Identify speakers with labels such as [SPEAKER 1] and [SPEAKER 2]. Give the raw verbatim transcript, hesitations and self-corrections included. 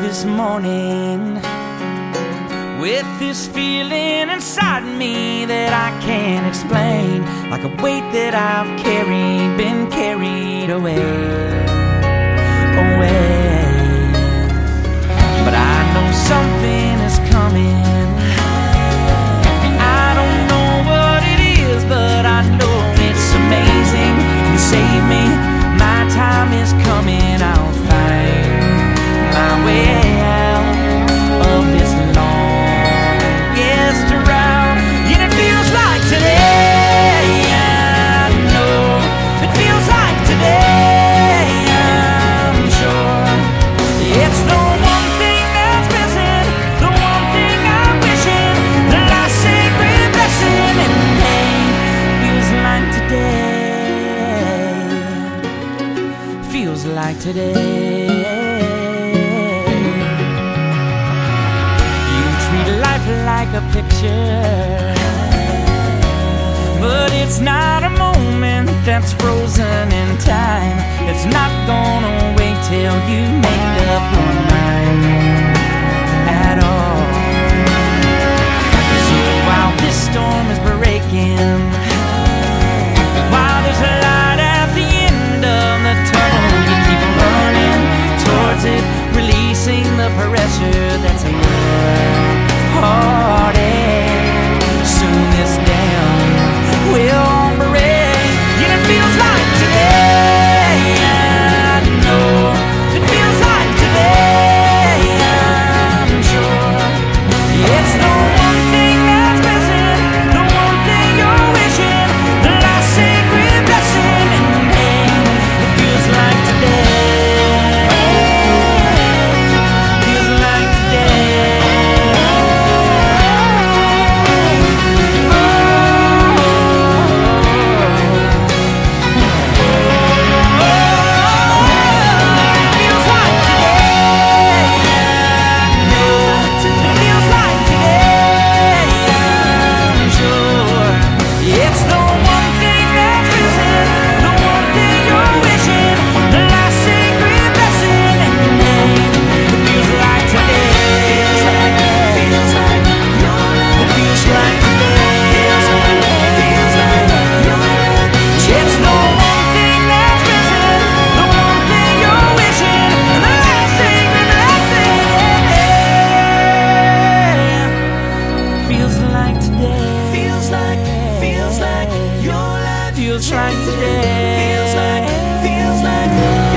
[SPEAKER 1] this morning with this feeling inside me that I can't explain, like a weight that I've carried, been carried away, away. But I know something is coming. I don't know what it is, but I know it's amazing. You save me, my time is coming. I'll find my way out of this longest round. And it feels like today, I know. It feels like today, I'm sure. It's the one thing that's missing, the one thing I'm wishing, the last sacred blessing in pain. Feels like today, feels like today. Like a picture, but it's not a moment that's frozen in time. It's not gonna wait till you make up your mind at all. So while this storm is breaking, while there's a light at the end of the tunnel, you keep running towards it, releasing the pressure that's in your heartache. Soon this dam will break, and it feels like today, I know. It feels like today, I'm sure. It's the one thing that's missing, the one thing you're wishing, the last sacred blessing in pain. It feels like today, feels like today. Feels like today. Feels like, feels like, feels like